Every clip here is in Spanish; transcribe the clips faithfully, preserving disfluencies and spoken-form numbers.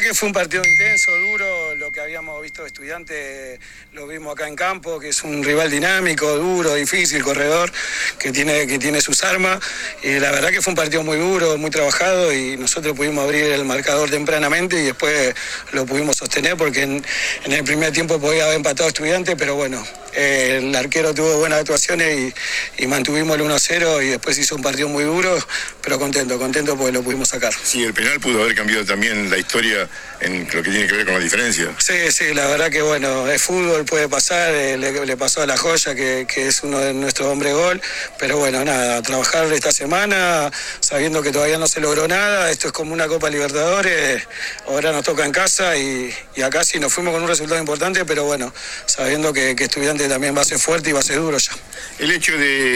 que fue un partido intenso, duro, lo que habíamos visto de Estudiantes lo vimos acá en campo, que es un rival dinámico, duro, difícil, corredor, que tiene, que tiene sus armas, y la verdad que fue un partido muy duro, muy trabajado, y nosotros pudimos abrir el marcador tempranamente y después lo pudimos sostener, porque en, en el primer tiempo podía haber empatado Estudiantes, pero bueno, eh, el arquero tuvo buenas actuaciones y, y mantuvimos el uno a cero, y después hizo un partido muy duro, pero contento, contento porque lo pudimos sacar. Sí, el penal pudo haber cambiado también la historia en lo que tiene que ver con la diferencia. Sí, sí, la verdad que bueno, es fútbol, puede pasar, eh, le, le pasó a La Joya, que, que es uno de nuestros hombres gol, pero bueno, nada, trabajar esta semana, sabiendo que todavía no se logró nada, esto es como una Copa Libertadores, ahora nos toca en casa y, y acá sí nos fuimos con un resultado importante, pero bueno, sabiendo que, que Estudiante también va a ser fuerte y va a ser duro ya. El hecho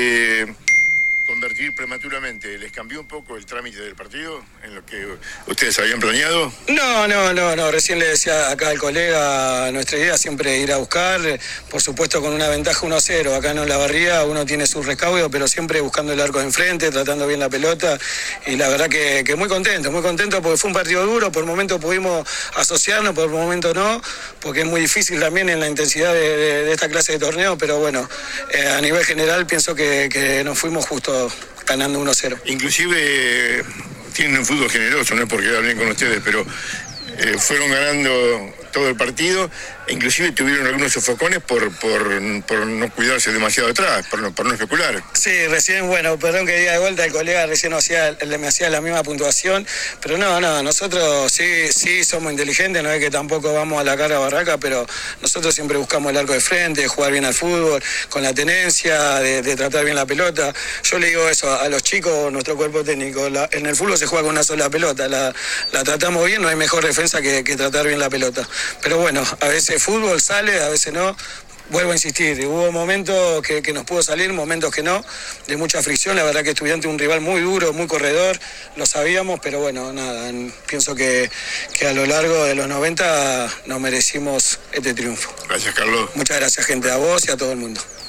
de convertir prematuramente, ¿les cambió un poco el trámite del partido en lo que ustedes habían planeado? No, no, no, no, recién le decía acá al colega, nuestra idea es siempre ir a buscar, por supuesto con una ventaja uno a cero, acá no en la barría, uno tiene su recaudo, pero siempre buscando el arco de enfrente, tratando bien la pelota, y la verdad que, que muy contento, muy contento porque fue un partido duro, por momentos pudimos asociarnos, por momentos no, porque es muy difícil también en la intensidad de, de, de esta clase de torneo, pero bueno, eh, a nivel general pienso que, que nos fuimos justo ganando uno a cero. Inclusive tienen un fútbol generoso, no es por quedar bien con ustedes, pero eh, fueron ganando todo el partido, e inclusive tuvieron algunos sofocones por, por, por no cuidarse demasiado atrás, por no, por no especular. Sí, recién, bueno, perdón que diga de vuelta, el colega recién hacía, le me hacía la misma puntuación, pero no, no, nosotros sí, sí somos inteligentes, no es que tampoco vamos a la cara barraca, pero nosotros siempre buscamos el arco de frente, jugar bien al fútbol, con la tenencia, de, de tratar bien la pelota. Yo le digo eso a, a los chicos, nuestro cuerpo técnico, la, en el fútbol se juega con una sola pelota, la, la tratamos bien, no hay mejor defensa que, que tratar bien la pelota. Pero bueno, a veces fútbol sale, a veces no. Vuelvo a insistir, hubo momentos que, que nos pudo salir, momentos que no, de mucha fricción. La verdad que Estudiante es un rival muy duro, muy corredor, lo sabíamos, pero bueno, nada, pienso que, que a lo largo de los noventa nos merecimos este triunfo. Gracias, Carlos. Muchas gracias, gente, a vos y a todo el mundo.